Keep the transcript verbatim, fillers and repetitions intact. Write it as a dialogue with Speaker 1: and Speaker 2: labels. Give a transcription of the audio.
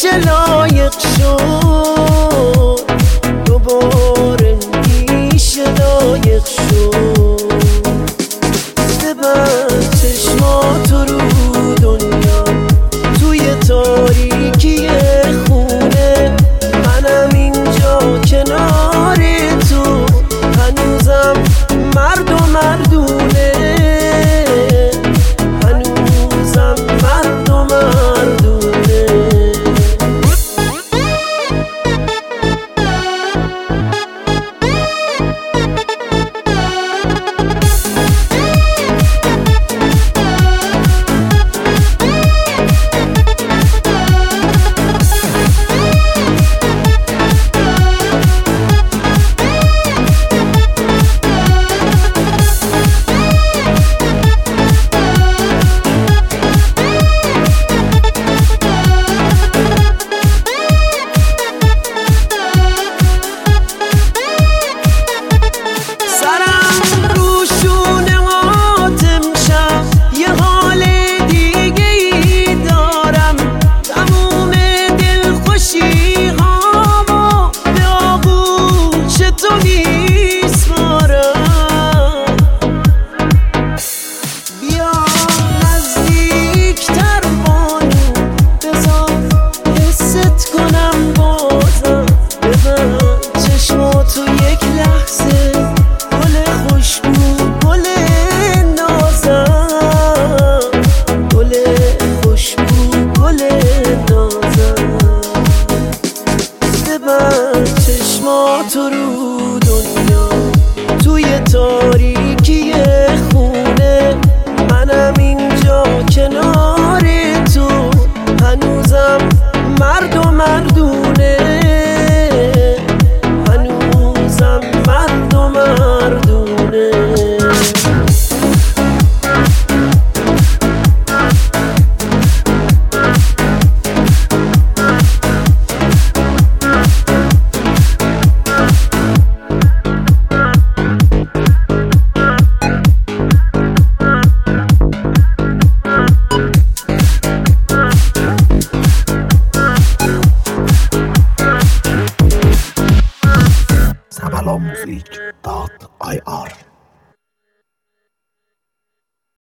Speaker 1: همیشه لایق شد، دوباره میشه لایق شد. ببند چشماتو رو دنیا، توی تاریکی خونه منم اینجا کنار تو، هنوزم مرد و مردونه، هنوزم مرد و مردونه. تو یک لحظه گل خوشبو، گل نازم، گل خوشبو، گل نازم. ببند چشماتو رو دنیا، توی تاریکی خونه منم اینجا کنار تو، هنوزم مرد و مردونه، مرد و مردونه.